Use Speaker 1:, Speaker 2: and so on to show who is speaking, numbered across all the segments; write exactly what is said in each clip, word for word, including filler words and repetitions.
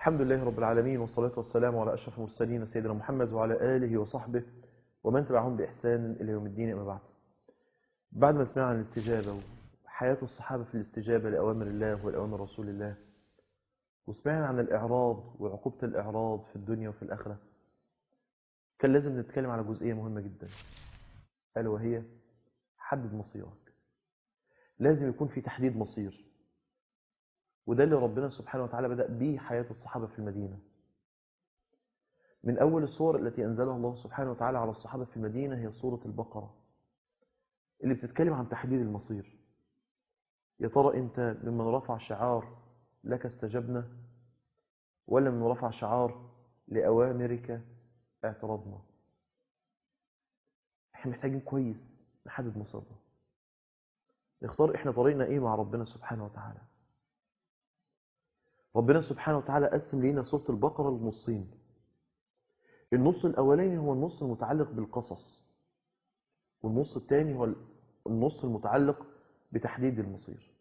Speaker 1: الحمد لله رب العالمين، والصلاة والسلام على أشرف المرسلين سيدنا محمد وعلى آله وصحبه ومن تبعهم بإحسان إلى يوم الدين. أما بعد، بعد ما سمعنا عن الاستجابة وحياة الصحابة في الاستجابة لأوامر الله والأوامر رسول الله، وسمعنا عن الإعراض وعقوبة الإعراض في الدنيا وفي الآخرة، كان لازم نتكلم على جزئية مهمة جدا، ألا وهي حدد مصيرك. لازم يكون في تحديد مصير، وده اللي ربنا سبحانه وتعالى بدأ به حياة الصحابة في المدينة. من أول الصور التي أنزلها الله سبحانه وتعالى على الصحابة في المدينة هي سورة البقرة، اللي بتتكلم عن تحديد المصير. يا ترى أنت ممن رفع شعار لك استجبنا، ولا من رفع شعار لأوامرك اعترضنا؟ احنا محتاجين كويس نحدد مصيرنا، نختار احنا طريقنا ايه مع ربنا سبحانه وتعالى. ربنا سبحانه وتعالى قسم لنا سورة البقرة لنصين. النص الأولاني هو النص المتعلق بالقصص، والنص الثاني هو النص المتعلق بتحديد المصير.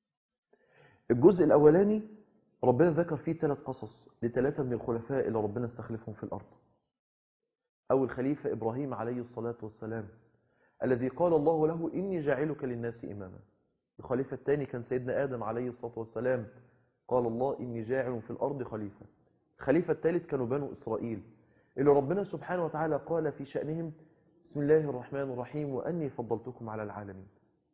Speaker 1: الجزء الأولاني ربنا ذكر فيه ثلاث قصص لثلاثة من الخلفاء اللي ربنا استخلفهم في الأرض. أول خليفة إبراهيم عليه الصلاة والسلام، الذي قال الله له إني جاعلك للناس إماما. الخليفة الثاني كان سيدنا آدم عليه الصلاة والسلام، قال الله إني جاعل في الأرض خليفة. الخليفة الثالث كانوا بنو إسرائيل، اللي ربنا سبحانه وتعالى قال في شأنهم بسم الله الرحمن الرحيم وأني فضلتكم على العالمين.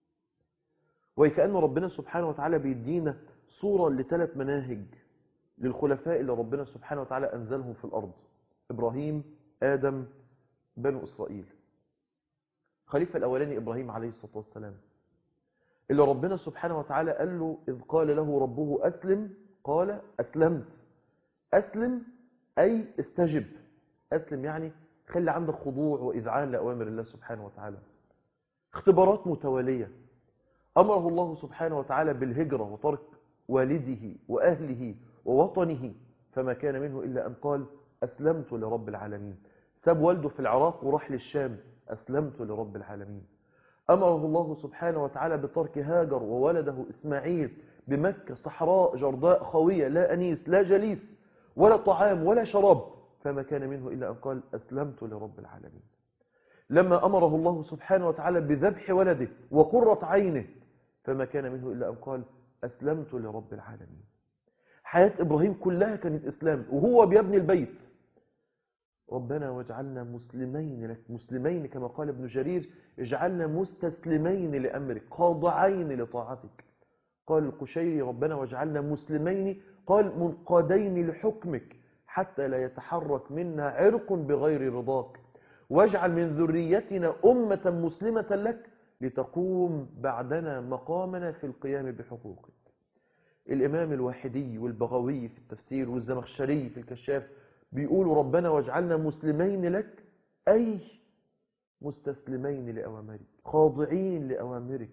Speaker 1: وكأن ربنا سبحانه وتعالى بيدينا صورة لثلاث مناهج للخلفاء اللي ربنا سبحانه وتعالى أنزلهم في الأرض: إبراهيم، آدم، بنو إسرائيل. خليفة الأولاني إبراهيم عليه الصلاة والسلام، اللي ربنا سبحانه وتعالى قال له إذ قال له ربه أسلم قال أسلمت. أسلم أي استجب. أسلم يعني خلي عندك خضوع وإذعان لأوامر الله سبحانه وتعالى. اختبارات متوالية أمره الله سبحانه وتعالى بالهجرة وترك والده وأهله ووطنه، فما كان منه إلا أن قال أسلمت لرب العالمين. ساب والده في العراق وراح للشام، أسلمت لرب العالمين. أمره الله سبحانه وتعالى بترك هاجر وولده إسماعيل بمكة صحراء جرداء خوية، لا أنيس لا جليس ولا طعام ولا شراب، فما كان منه إلا أن قال أسلمت لرب العالمين. لما أمره الله سبحانه وتعالى بذبح ولده وقرة عينه، فما كان منه إلا أن قال أسلمت لرب العالمين. حياة إبراهيم كلها كانت إسلام، وهو بيبني البيت ربنا واجعلنا مسلمين لك، مسلمين كما قال ابن جرير اجعلنا مستسلمين لأمرك خاضعين لطاعتك. قال القشيري ربنا واجعلنا مسلمين قال منقادين لحكمك حتى لا يتحرك منا عرق بغير رضاك، واجعل من ذريتنا أمة مسلمة لك لتقوم بعدنا مقامنا في القيام بحقوقك. الإمام الواحدي والبغوي في التفسير والزمخشري في الكشاف بيقولوا ربنا واجعلنا مسلمين لك أي مستسلمين لأوامرك خاضعين لأوامرك.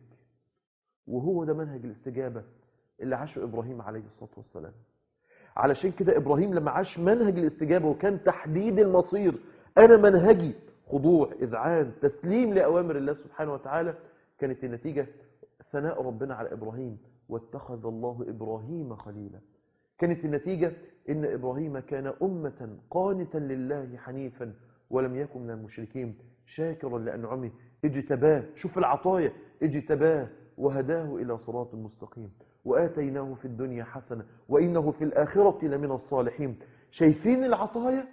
Speaker 1: وهو ده منهج الاستجابة اللي عاشه إبراهيم عليه الصلاة والسلام. علشان كده إبراهيم لما عاش منهج الاستجابة وكان تحديد المصير، أنا منهجي خضوع إذعان تسليم لأوامر الله سبحانه وتعالى، كانت النتيجة ثناء ربنا على إبراهيم واتخذ الله إبراهيم خليلا. كانت النتيجة إن إبراهيم كان أمة قانتا لله حنيفا ولم يكن من المشركين شاكرا لأنعمه اجتباه. شوف العطايا، اجتباه وهداه إلى صراط مستقيم وآتيناه في الدنيا حسنة وإنه في الآخرة لمن الصالحين. شايفين العطايا؟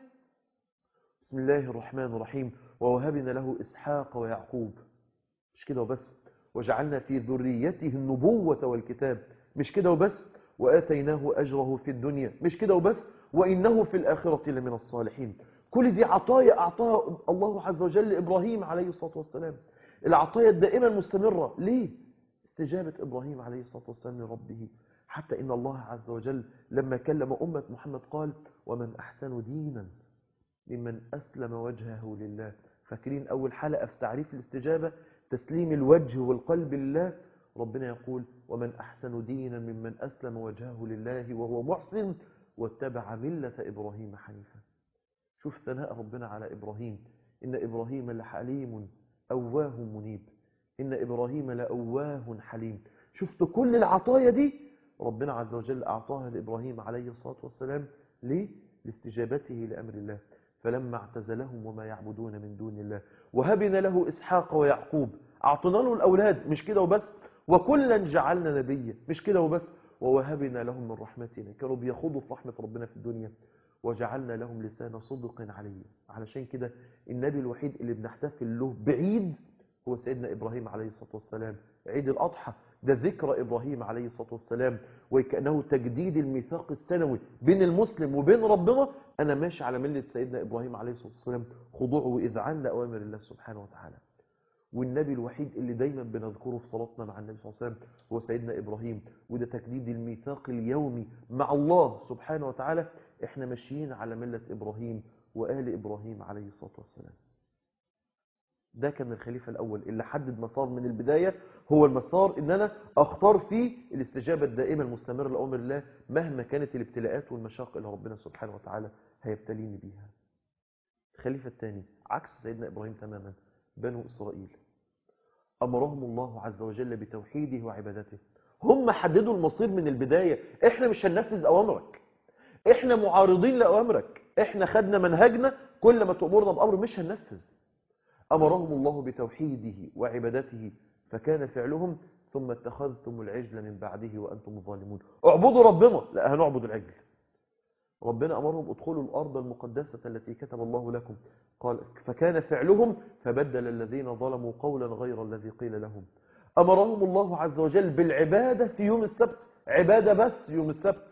Speaker 1: بسم الله الرحمن الرحيم ووهبنا له إسحاق ويعقوب. مش كده وبس، وجعلنا في ذريته النبوة والكتاب. مش كده وبس، وآتيناه أجره في الدنيا. مش كده وبس، وإنه في الآخرة لمن الصالحين. كل دي عطايا أعطاها الله عز وجل لإبراهيم عليه الصلاة والسلام، العطايا الدائمة المستمرة. ليه؟ استجابة إبراهيم عليه الصلاة والسلام لربه، حتى إن الله عز وجل لما كلم أمة محمد قال ومن أحسن دينا ممن أسلم وجهه لله. فاكرين أول حلقة في تعريف الاستجابة تسليم الوجه والقلب لله؟ ربنا يقول ومن أحسن دينا ممن أسلم وجهه لله وهو محسن واتبع ملة إبراهيم حنيفا. شوف ثناء ربنا على إبراهيم، إن إبراهيم لحليم أواه منيب، إن إبراهيم لأواه حليم. شفت كل العطايا دي ربنا عز وجل أعطاها لإبراهيم عليه الصلاة والسلام ليه؟ لاستجابته لأمر الله. فلما اعتزلهم وما يعبدون من دون الله وهبنا له إسحاق ويعقوب، أعطنا له الأولاد مش كده وبس، وكلا جعلنا نبيا مش كده وبس، ووهبنا لهم من رحمتنا. كانوا بيخوضوا في رحمة ربنا في الدنيا، وجعلنا لهم لسان صدق عليه. علشان كده النبي الوحيد اللي بنحتفل له بعيد هو سيدنا إبراهيم عليه الصلاة والسلام. عيد الأضحى ده ذكرى إبراهيم عليه الصلاة والسلام، وكأنه تجديد الميثاق السنوي بين المسلم وبين ربنا. أنا ماشي على ملة سيدنا إبراهيم عليه الصلاة والسلام، خضوع وإذعان لأوامر الله سبحانه وتعالى. والنبي الوحيد اللي دايما بنذكره في صلاتنا مع النبي صلى الله عليه وسلم هو سيدنا إبراهيم، وده تجديد الميثاق اليومي مع الله سبحانه وتعالى. احنا ماشيين على ملة إبراهيم وآل إبراهيم عليه الصلاة والسلام. ده كان الخليفة الأول اللي حدد مسار من البداية، هو المسار إن أنا أختار فيه الاستجابة الدائمة المستمرة لأمر الله مهما كانت الابتلاءات والمشاق اللي ربنا سبحانه وتعالى هيبتليني بيها. الخليفة الثاني عكس سيدنا إبراهيم تماما، بنو إسرائيل. أمرهم الله عز وجل بتوحيده وعبادته. هم حددوا المصير من البداية. إحنا مش هننفذ أوامرك، إحنا معارضين لأوامرك، إحنا خدنا منهجنا كل ما تأمرنا بأمر مش هننفذ. أمرهم الله بتوحيده وعبادته فكان فعلهم ثم اتخذتم العجل من بعده وأنتم ظالمون. اعبدوا ربنا، لا هنعبد العجل. ربنا أمرهم ادخلوا الأرض المقدسة التي كتب الله لكم، قال فكان فعلهم فبدل الذين ظلموا قولا غير الذي قيل لهم. أمرهم الله عز وجل بالعبادة في يوم السبت، عبادة بس يوم السبت،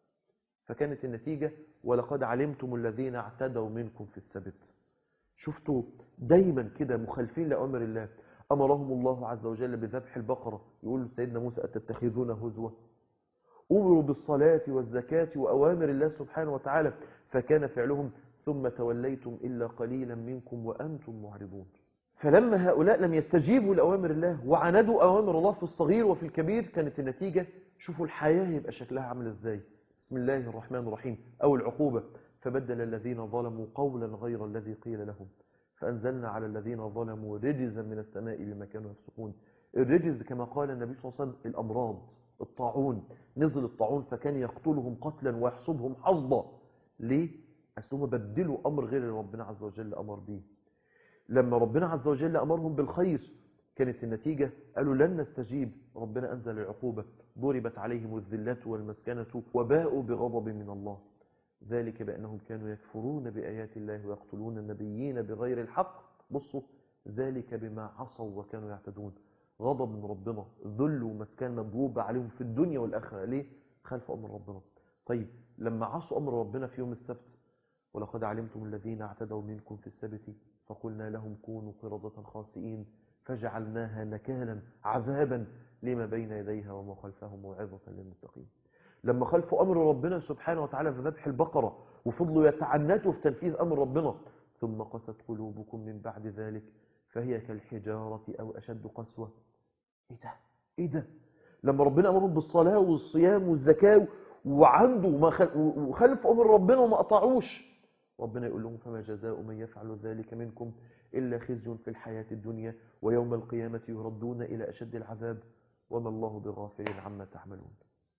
Speaker 1: فكانت النتيجة ولقد علمتم الذين اعتدوا منكم في السبت. شفتوا دايما كده مخالفين لأمر الله. أمرهم الله عز وجل بذبح البقرة، يقول سيدنا موسى أتتخذون هزوة. أمروا بالصلاة والزكاة وأوامر الله سبحانه وتعالى فكان فعلهم ثم توليتم إلا قليلا منكم وأنتم معرضون. فلما هؤلاء لم يستجيبوا لأوامر الله وعاندوا أوامر الله في الصغير وفي الكبير كانت النتيجة، شوفوا الحياة يبقى شكلها عامل إزاي. بسم الله الرحمن الرحيم. أو العقوبة فبدل الذين ظلموا قولا غير الذي قيل لهم فأنزلنا على الذين ظلموا رجزا من السماء بما كانوا يفسقون. الرجز كما قال النبي صلى الله عليه وسلم الأمراض، الطاعون. نزل الطاعون فكان يقتلهم قتلا ويحصدهم حصدا. ليه؟ أسلهم بدلوا أمر غير اللي ربنا عز وجل أمر به. لما ربنا عز وجل أمرهم بالخير كانت النتيجة قالوا لن نستجيب، ربنا أنزل العقوبة ضربت عليهم الذلة والمسكنة وباءوا بغضب من الله. ذلك بأنهم كانوا يكفرون بآيات الله ويقتلون النبيين بغير الحق. بصوا، ذلك بما عصوا وكانوا يعتدون. غضب من ربنا، ذل ومسكنة مضروب عليهم في الدنيا والآخرة. ليه؟ خلف أمر ربنا. طيب لما عصوا أمر ربنا في يوم السبت ولقد علمتم الذين اعتدوا منكم في السبت فقلنا لهم كونوا قردة خاسئين فجعلناها نكالا عذابا لما بين يديها وما خلفها موعظة للمتقين. لما خلفوا أمر ربنا سبحانه وتعالى في ذبح البقرة وفضلوا يتعنتوا في تنفيذ أمر ربنا ثم قست قلوبكم من بعد ذلك فهي كالحجارة أو أشد قسوة. إيه ده؟ إيه ده؟ لما ربنا أمرهم بالصلاة والصيام والزكاة وعنده وخلف أمر ربنا وما أطاعوش، ربنا يقول لهم فما جزاء من يفعل ذلك منكم إلا خزي في الحياة الدنيا ويوم القيامة يردون إلى أشد العذاب وما الله بغافل عما تعملون.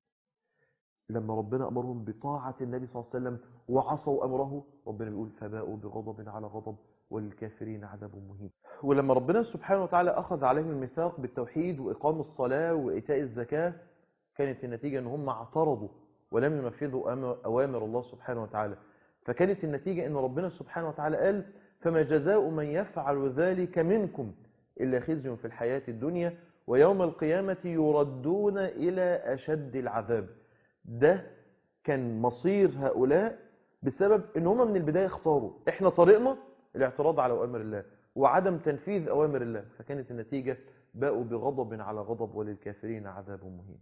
Speaker 1: لما ربنا أمرهم بطاعة النبي صلى الله عليه وسلم وعصوا أمره ربنا بيقول فباءوا بغضب على غضب وللكافرين عذاب مهين. ولما ربنا سبحانه وتعالى أخذ عليهم الميثاق بالتوحيد وإقام الصلاة وإيتاء الزكاة كانت النتيجة أن هم اعترضوا ولم ينفذوا أوامر الله سبحانه وتعالى. فكانت النتيجة أن ربنا سبحانه وتعالى قال فما جزاء من يفعل ذلك منكم إلا خزي في الحياة الدنيا ويوم القيامة يردون إلى أشد العذاب. ده كان مصير هؤلاء بسبب ان هم من البداية اختاروا احنا طريقنا الاعتراض على أوامر الله وعدم تنفيذ أوامر الله، فكانت النتيجة باءوا بغضب على غضب وللكافرين عذاب مهين.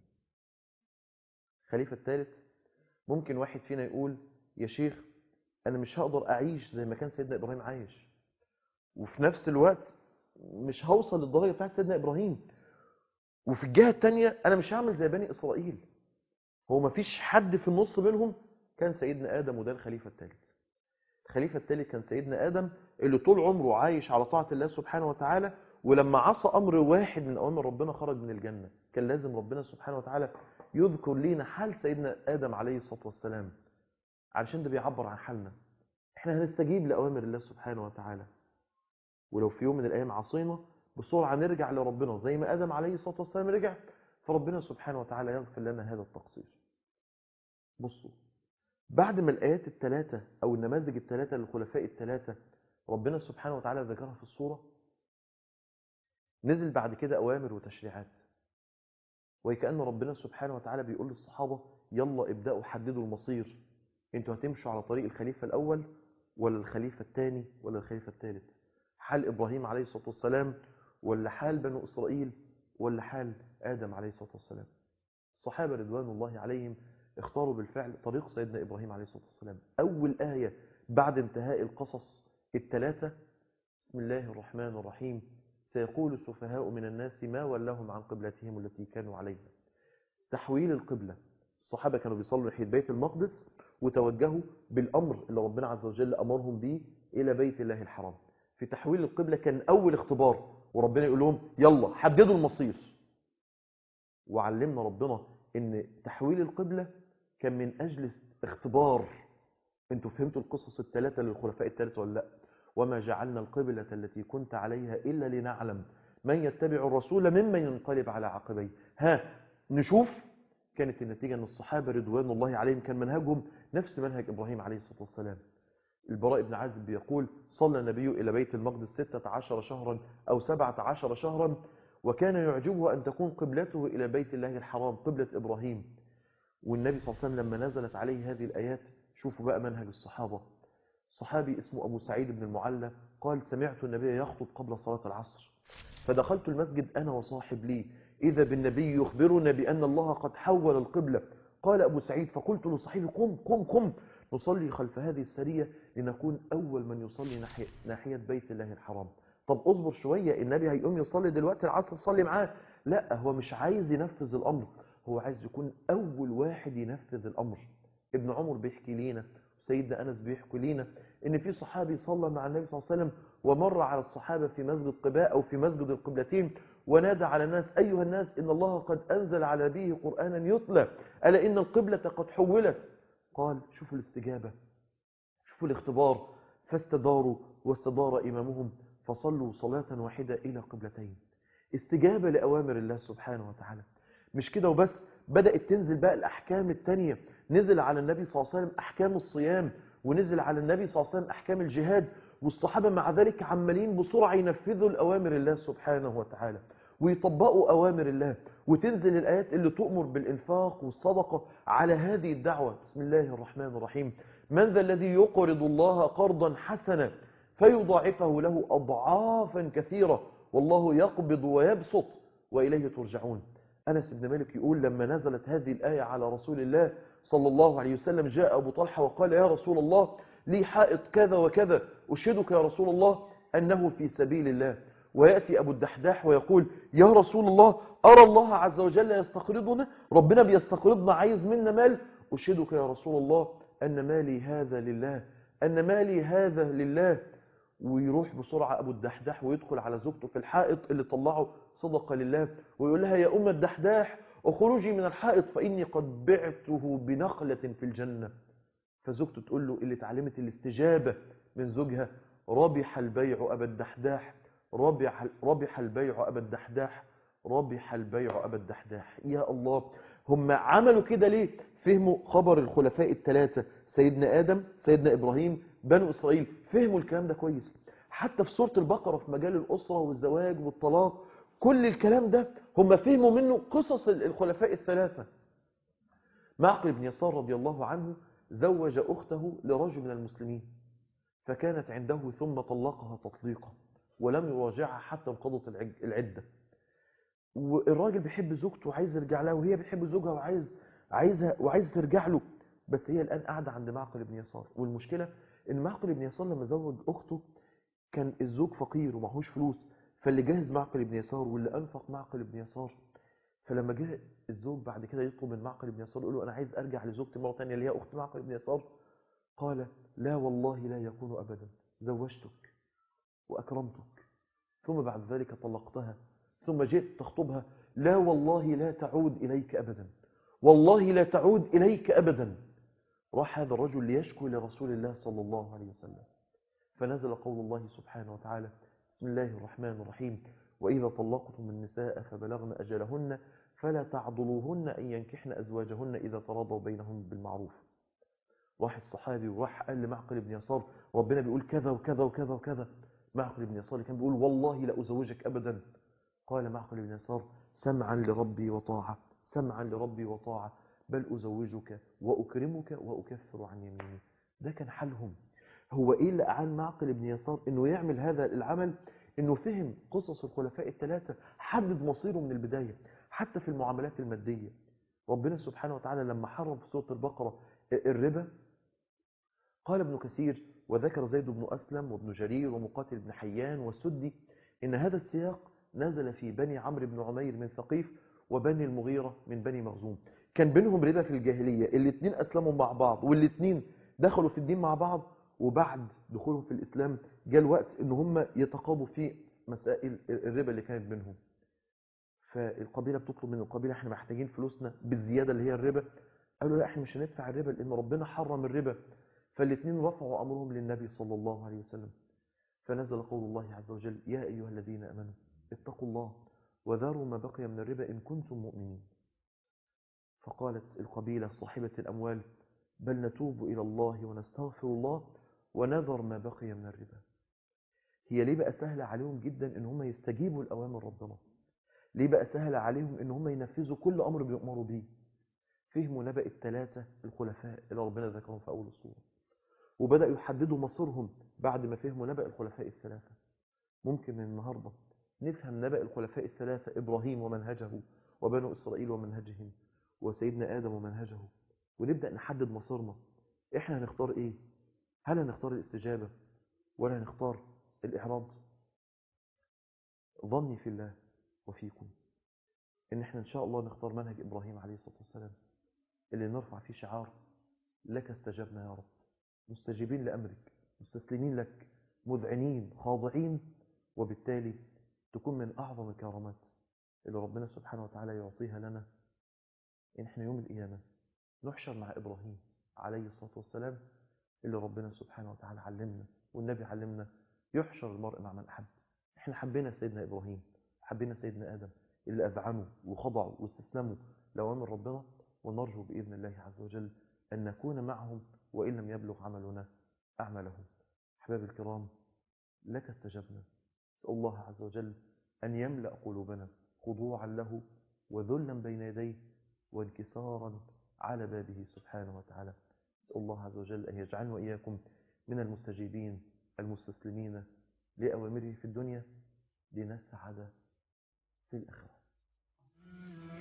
Speaker 1: خليفة الثالث، ممكن واحد فينا يقول يا شيخ أنا مش هقدر أعيش زي ما كان سيدنا إبراهيم عايش، وفي نفس الوقت مش هوصل للدرجة بتاعت سيدنا إبراهيم، وفي الجهة الثانية أنا مش هعمل زي بني إسرائيل. هو ما فيش حد في النص بينهم. كان سيدنا آدم وده الخليفة الثالث. الخليفة الثالث كان سيدنا آدم اللي طول عمره عايش على طاعة الله سبحانه وتعالى، ولما عصى أمر واحد من أوامر ربنا خرج من الجنة. كان لازم ربنا سبحانه وتعالى يذكر لنا حال سيدنا آدم عليه الصلاة والسلام. علشان ده بيعبر عن حالنا. احنا هنستجيب لأوامر الله سبحانه وتعالى، ولو في يوم من الأيام عصينا بسرعة نرجع لربنا زي ما آدم عليه الصلاة والسلام رجع، فربنا سبحانه وتعالى يغفر لنا هذا التقصير. بصوا، بعد ما الآيات الثلاثة أو النماذج الثلاثة للخلفاء الثلاثة ربنا سبحانه وتعالى ذكرها في الصورة، نزل بعد كده أوامر وتشريعات، وكأن ربنا سبحانه وتعالى بيقول للصحابة يلا ابدأوا حددوا المصير، انتوا هتمشوا على طريق الخليفة الأول ولا الخليفة الثاني ولا الخليفة الثالث؟ حال إبراهيم عليه الصلاة والسلام ولا حال بنو إسرائيل ولا حال آدم عليه الصلاة والسلام؟ الصحابة رضوان الله عليهم اختاروا بالفعل طريق سيدنا إبراهيم عليه الصلاة والسلام. أول آية بعد انتهاء القصص الثلاثة، بسم الله الرحمن الرحيم، سيقول السفهاء من الناس ما ولاهم عن قبلتهم التي كانوا عليها. تحويل القبلة، الصحابة كانوا بيصلوا ناحية بيت المقدس وتوجهوا بالأمر اللي ربنا عز وجل أمرهم به إلى بيت الله الحرام. في تحويل القبلة كان أول اختبار، وربنا يقول لهم يلا حددوا المصير. وعلمنا ربنا ان تحويل القبلة كان من أجل اختبار. انتوا فهمتوا القصص الثلاثة للخلفاء الثلاثة ولا لا؟ وما جعلنا القبلة التي كنت عليها إلا لنعلم من يتبع الرسول ممن ينقلب على عقبيه. ها نشوف. كانت النتيجة أن الصحابة رضوان الله عليهم كان منهجهم نفس منهج إبراهيم عليه الصلاة والسلام. البراء بن عازب بيقول صلى النبي إلى بيت المقدس ستة عشر شهرا أو سبعة عشر شهرا، وكان يعجبه أن تكون قبلته إلى بيت الله الحرام قبلة إبراهيم. والنبي صلى الله عليه وسلم لما نزلت عليه هذه الآيات، شوفوا بقى منهج الصحابة. صحابي اسمه أبو سعيد بن المعلى قال سمعت النبي يخطب قبل صلاة العصر، فدخلت المسجد أنا وصاحب لي إذا بالنبي يخبرنا بأن الله قد حول القبلة. قال أبو سعيد فقلت لصاحبي قم قم قم نصلي خلف هذه السرية لنكون أول من يصلي ناحية, ناحية بيت الله الحرام. طب اصبر شوية، النبي هيقوم يصلي دلوقتي العصر صلي معاه. لا، هو مش عايز ينفذ الأمر، هو عايز يكون أول واحد ينفذ الأمر. ابن عمر بيحكي لينا، سيدنا أنس بيحكي لينا إن في صحابي صلى مع النبي صلى الله عليه وسلم ومر على الصحابة في مسجد قباء أو في مسجد القبلتين ونادى على الناس أيها الناس إن الله قد أنزل على نبيه قرآنا يتلى ألا إن القبلة قد حولت. قال شوفوا الاستجابة، شوفوا الاختبار، فاستداروا واستدار إمامهم فصلوا صلاة واحدة إلى قبلتين. استجابة لأوامر الله سبحانه وتعالى. مش كده وبس، بدأت تنزل بقى الأحكام التانية. نزل على النبي صلى الله عليه وسلم أحكام الصيام، ونزل على النبي صلى الله عليه وسلم أحكام الجهاد، والصحابة مع ذلك عمالين بسرعة ينفذوا الأوامر الله سبحانه وتعالى ويطبقوا أوامر الله. وتنزل الآيات اللي تؤمر بالإنفاق والصدقة على هذه الدعوة. بسم الله الرحمن الرحيم، من ذا الذي يقرض الله قرضا حسنا فيضاعفه له أضعافا كثيرة والله يقبض ويبسط وإليه ترجعون. أنس بن مالك يقول لما نزلت هذه الآية على رسول الله صلى الله عليه وسلم جاء أبو طلحة وقال يا رسول الله لي حائط كذا وكذا أشهدك يا رسول الله أنه في سبيل الله. ويأتي أبو الدحداح ويقول يا رسول الله أرى الله عز وجل يستقرضنا، ربنا بيستقرضنا عايز منا مال، أشهدك يا رسول الله أن مالي هذا لله، أن مالي هذا لله. ويروح بسرعة أبو الدحداح ويدخل على زوجته في الحائط اللي طلعه صدقة لله ويقول لها يا أم الدحداح اخرجي من الحائط فإني قد بعته بنخلة في الجنة. فزوجته تقول له اللي تعلمت الاستجابة من زوجها ربح البيع أبا الدحداح، ربح, ربح البيع أبا الدحداح، ربح البيع أبا الدحداح. يا الله، هم عملوا كده ليه؟ فهموا خبر الخلفاء الثلاثة سيدنا آدم سيدنا إبراهيم بنو إسرائيل، فهموا الكلام ده كويس. حتى في سورة البقرة في مجال الأسرة والزواج والطلاق كل الكلام ده هم فهموا منه قصص الخلفاء الثلاثة. معقل بن يسار رضي الله عنه زوج أخته لرجل من المسلمين فكانت عنده ثم طلقها تطليقا ولم يراجعها حتى انقضت العدة. والراجل بيحب زوجته وعايز يرجع لها وهي بتحب زوجها وعايز عايزها وعايز ترجع له، بس هي الآن قاعدة عند معقل بن يسار. والمشكلة ان معقل بن يسار لما زوج أخته كان الزوج فقير ومعهوش فلوس، فاللي جهز معقل بن يسار واللي أنفق معقل بن يسار. فلما جه الزوج بعد كده يطلب من معقل بن يسار يقول له أنا عايز أرجع لزوجتي مرة ثانية اللي هي أخت معقل بن يسار، قال لا والله لا يكون أبدا، زوجتك وأكرمتك ثم بعد ذلك طلقتها ثم جئت تخطبها، لا والله لا تعود إليك أبدا، والله لا تعود إليك أبدا. راح هذا الرجل ليشكو لرسول الله صلى الله عليه وسلم، فنزل قول الله سبحانه وتعالى: بسم الله الرحمن الرحيم: وإذا طلقتم النساء فبلغن أجلهن فلا تعضلوهن أن ينكحن أزواجهن إذا تراضوا بينهم بالمعروف. راح الصحابي وراح قال لمعقل بن يسار: ربنا بيقول كذا وكذا وكذا وكذا. معقل بن يسار كان بيقول: والله لا أزوجك أبدا. قال معقل بن يسار: سمعا لربي وطاعة، سمعا لربي وطاعة، بل أزوجك وأكرمك وأكفر عن يميني. ده كان حالهم. هو إيه اللي أعان معقل بن يسار إنه يعمل هذا العمل؟ إنه فهم قصص الخلفاء الثلاثة، حدد مصيره من البداية. حتى في المعاملات المادية، ربنا سبحانه وتعالى لما حرم في سورة البقرة الربا، قال ابن كثير وذكر زيد بن أسلم وابن جرير ومقاتل بن حيان والسدي إن هذا السياق نزل في بني عمرو بن عمير من ثقيف وبني المغيرة من بني مخزوم. كان بينهم ربا في الجاهلية، الاثنين أسلموا مع بعض والاثنين دخلوا في الدين مع بعض، وبعد دخولهم في الإسلام جاء الوقت إن هم يتقاضوا في مسائل الربا اللي كانت بينهم. فالقبيلة بتطلب من القبيلة: احنا محتاجين فلوسنا بالزيادة اللي هي الربا. قالوا: لا، احنا مش هندفع الربا لأن ربنا حرم الربا. فالاثنين رفعوا أمرهم للنبي صلى الله عليه وسلم، فنزل قول الله عز وجل: يا أيها الذين أمنوا اتقوا الله وذروا ما بقي من الربا إن كنتم مؤمنين. فقالت القبيلة صاحبة الأموال: بل نتوب إلى الله ونستغفر الله ونذر ما بقي من الربا. هي ليه بقى سهل عليهم جدا إن هم يستجيبوا لأوامر ربنا؟ ليه بقى سهل عليهم إن هم ينفذوا كل أمر بيؤمروا به؟ فهموا نبأ الثلاثة الخلفاء اللي ربنا ذكرهم في أول السورة، وبدأوا يحددوا مصيرهم بعد ما فهموا نبأ الخلفاء الثلاثة. ممكن من النهاردة نفهم نبأ الخلفاء الثلاثة: إبراهيم ومنهجه، وبنو إسرائيل ومنهجهم، وسيدنا آدم ومنهجه، ونبدأ نحدد مصيرنا. إحنا هنختار إيه؟ هل هنختار الاستجابة ولا هنختار الإعراض؟ ظني في الله وفيكم إن إحنا إن شاء الله نختار منهج إبراهيم عليه الصلاة والسلام، اللي نرفع فيه شعار: لك استجبنا يا رب، مستجيبين لأمرك، مستسلمين لك، مذعنين خاضعين. وبالتالي تكون من أعظم الكرامات اللي ربنا سبحانه وتعالى يعطيها لنا إن إحنا يوم القيامة نحشر مع إبراهيم عليه الصلاة والسلام، اللي ربنا سبحانه وتعالى علمنا والنبي علمنا يحشر المرء مع من أحب. إحنا حبينا سيدنا إبراهيم، حبينا سيدنا آدم اللي أذعنوا وخضعوا واستسلموا لأوامر ربنا، ونرجو بإذن الله عز وجل أن نكون معهم وإن لم يبلغ عملنا أعمالهم. أحباب الكرام، لك استجبنا. أسأل الله عز وجل أن يملأ قلوبنا خضوعا له وذلا بين يديه وانكسارا على بابه سبحانه وتعالى. أسأل الله عز وجل أن يجعلنا وإياكم من المستجيبين المستسلمين لأوامره في الدنيا لنسعد في الآخرة.